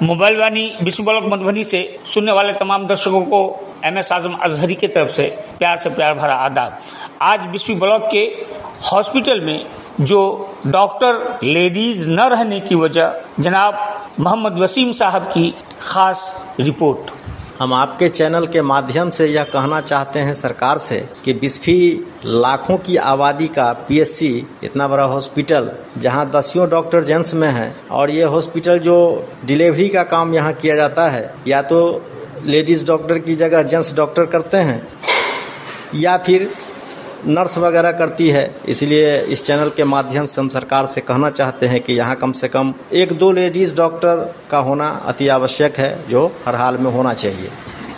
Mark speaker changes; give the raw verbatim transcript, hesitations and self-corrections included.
Speaker 1: Mobile वाणी विश्व block Madhubani से सुनने वाले तमाम दर्शकों को एम एस आजम अजहरी की तरफ से प्यार से प्यार भरा आदाब। आज विश्व ब्लॉक के हॉस्पिटल में जो डॉक्टर लेडीज न रहने की वजह जनाब मोहम्मद वसीम साहब की खास रिपोर्ट।
Speaker 2: हम आपके चैनल के माध्यम से यह कहना चाहते हैं सरकार से कि बिस्फी लाखों की आबादी का पीएससी इतना बड़ा हॉस्पिटल जहां दसियों डॉक्टर जेंट्स में हैं और ये हॉस्पिटल जो डिलीवरी का काम यहां किया जाता है या तो लेडीज डॉक्टर की जगह जेंट्स डॉक्टर करते हैं या फिर नर्स वगैरह करती है। इसलिए इस चैनल के माध्यम से हम सरकार से कहना चाहते हैं कि यहाँ कम से कम एक दो लेडीज डॉक्टर का होना अति आवश्यक है, जो हर हाल में होना चाहिए।